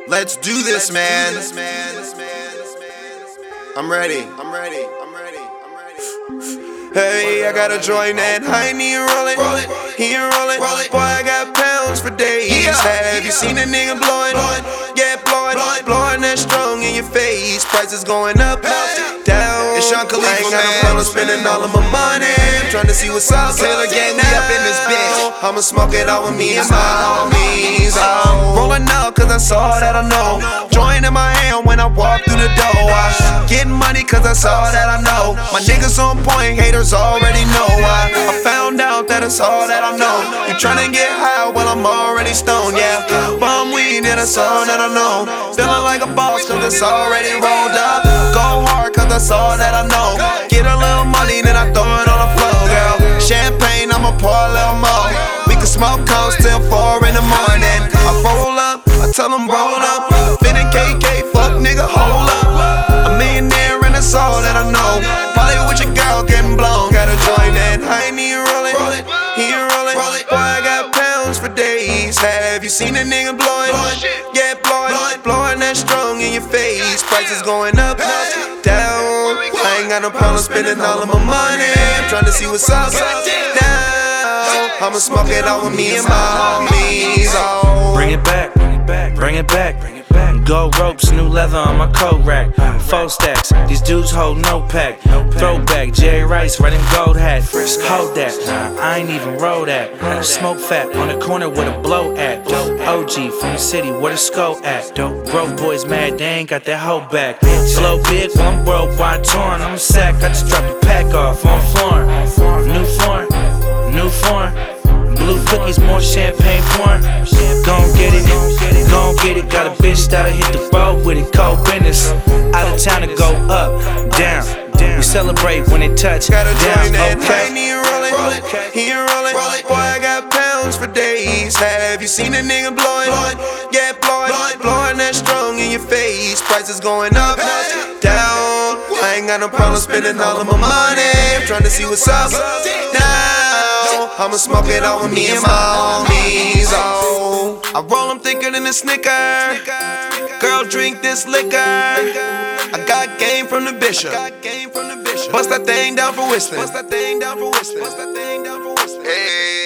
Let's do this, man. I'm ready. Hey, I got a joint and I need rollin'. He ain't rollin'. Boy, I got pounds for days. Have you seen a nigga blowin'? Yeah, blowin' that strong in your face. Prices going up, down. It's Sean Khalifa, I ain't got no problem spending all of my money. I'm trying to see what's out Taylor gang, we up in this bitch. I'ma smoke it all with me and my homies. Rollin' up cause that's all that I know. Joint in my hand when I walk through the door. I getting money cause that's all that I know. My niggas on point, haters already know. I found out that it's all that I know. You tryna get high, well I'm already stoned, yeah. Bum weed, yeah, that's all that I know. Feeling like a boss cause it's already rolled up. Go hard cause that's all that I know. Get a little money, then I throw it on the floor, girl. Champagne, I'ma pour a little more. We can smoke cones till 4 in the morning. I roll up, I tell them roll up. Finna KK, fuck nigga, hold up. A millionaire and that's all that I know. Probably with your girl getting blown. Got a joint and I ain't even rollin'. He ain't rollin'. Boy, I got pounds for days. Have you seen a nigga blowin'? Yeah, blowin' that strong in your face. Prices going up, down. I ain't got no problem spending all of my money. I'm trying to see what's up now. I'ma smoke it all with me and my homies. Bring it back, bring it back. Gold ropes, new leather on my coat rack. 4 stacks, these dudes hold no pack. Throwback, Jerry Rice, running gold hat. Hold that, nah, I ain't even roll that. Smoke fat on the corner with a blow at. OG from the city, where the skull at. Broke boys mad, they ain't got that hoe back. Slow big, well I'm worldwide torn. I'm a sack, I just dropped the pack off on foreign. New foreign. Blue cookies, more champagne pouring. Gon' get it, gon' get it. Got a bitch that'll hit the road with it. Cold business, out of town to go up, down. We celebrate when it touch Got a joint down. and I ain't even rollin'. He ain't rollin'. Boy, I got pounds for days. Have you seen a nigga blowin'? Yeah, blowin' that strong in your face. Prices going up, down. I ain't got no problem spending all of my money. I'm trying to see what's up now. I'ma smoke it all with me and my homies. I roll them thicker than a Snicker. Girl, drink this liquor. I got game from the Bishop. Bust that thing down for whistling. Hey.